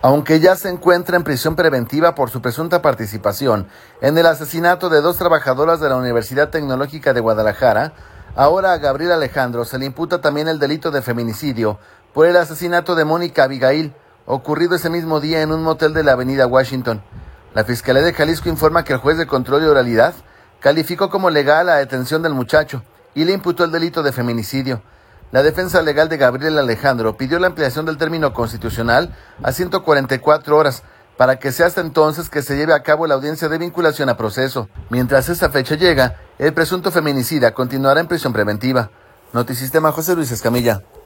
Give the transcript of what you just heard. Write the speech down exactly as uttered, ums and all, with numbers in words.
Aunque ya se encuentra en prisión preventiva por su presunta participación en el asesinato de dos trabajadoras de la Universidad Tecnológica de Guadalajara, ahora a Gabriela Alejandro se le imputa también el delito de feminicidio por el asesinato de Mónica Abigail, ocurrido ese mismo día en un motel de la avenida Washington. La Fiscalía de Jalisco informa que el juez de control y oralidad calificó como legal la detención del muchacho y le imputó el delito de feminicidio. La defensa legal de Gabriela Alejandro pidió la ampliación del término constitucional a ciento cuarenta y cuatro horas para que sea hasta entonces que se lleve a cabo la audiencia de vinculación a proceso. Mientras esa fecha llega, el presunto feminicida continuará en prisión preventiva. Notisistema, José Luis Escamilla.